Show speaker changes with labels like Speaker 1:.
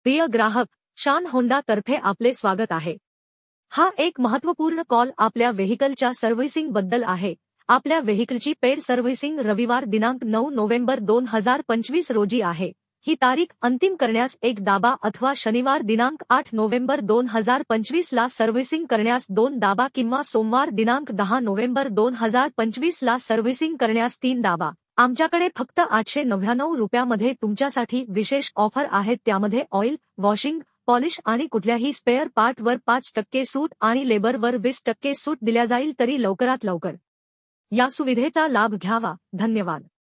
Speaker 1: प्रिय ग्राहक, शान होंडा तर्फे आपले स्वागत आहे। हा एक महत्त्वपूर्ण कॉल आपल्या व्हेइकलच्या सर्व्हिसिंग बद्दल आहे। आपल्या व्हेइकलची पेड सर्व्हिसिंग रविवार दिनांक 9 नोव्हेंबर 2025 रोजी आहे। ही तारीख अंतिम करण्यास एक दाबा अथवा शनिवार दिनांक 8 नोव्हेंबर 2025 ला सर्व्हिसिंग करण्यास 2 दाबा किंवा सोमवार दिनांक 10 नोव्हेंबर 2025 ला सर्व्हिसिंग करण्यास 3 दाबा। आमच्याकडे फक्त 899 रुपयामध्ये तुमच्यासाठी विशेष ऑफर आहेत, त्यामध्ये ऑइल, वॉशिंग, पॉलिश आणि कुठल्याही स्पेअर पार्टवर 5% सूट आणि लेबरवर 20% सूट दिल्या जाईल। तरी लवकरात लवकर या सुविधेचा लाभ घ्यावा। धन्यवाद।